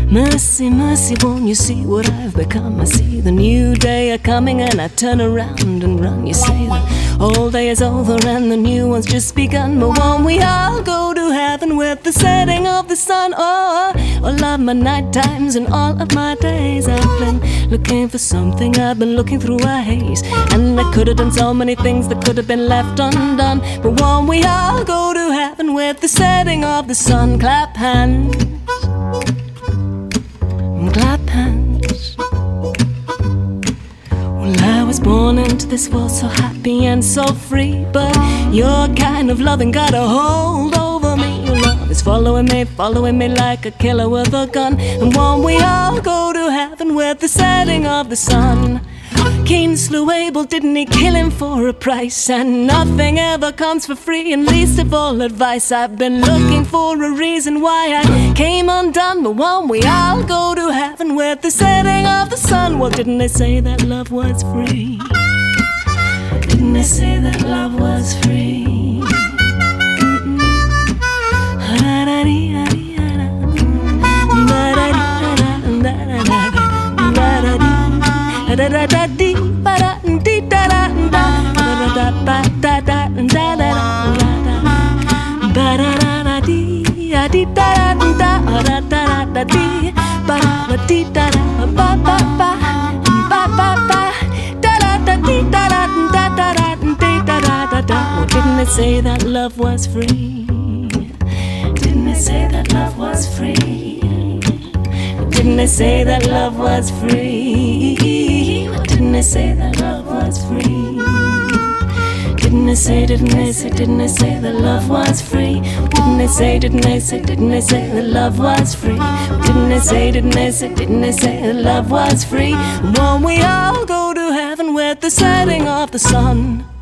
Mercy, mercy, won't you see what I've become? I see the new day a-coming and I turn around and run. You say the old day is over and the new one's just begun. But won't we all go to heaven with the setting of the sun? Oh, all of my night times and all of my days I've been looking for something, I've been looking through a haze. And I could have done so many things that could have been left undone. But won't we all go to heaven with the setting of the sun? Clap hands, clap hands. Well, I was born into this world so happy and so free, but your kind of loving got a hold over me. Your love is following me like a killer with a gun. And won't we all go to heaven with the setting of the sun? Cain slew Abel, didn't he kill him for a price? And nothing ever comes for free, and least of all advice. I've been looking for a reason why I came undone. But won't we all go to heaven with the setting of the sun? Well, didn't they say that love was free? Didn't they say that love was free? Da da da dee ba da dee da da da da ba da da da da ba da da dee dee da da da da da dee ba da dee da da ba ba ba ba ba ba da da da dee da da da da da dee da da da da. Well, didn't it say that love was free? Didn't it say that love was free? Didn't they say that love was free? Didn't they say that love was free? Didn't they say that love was free? Didn't they say that love was free? Didn't they say that love was free? Won't we all go to heaven with the setting of the sun?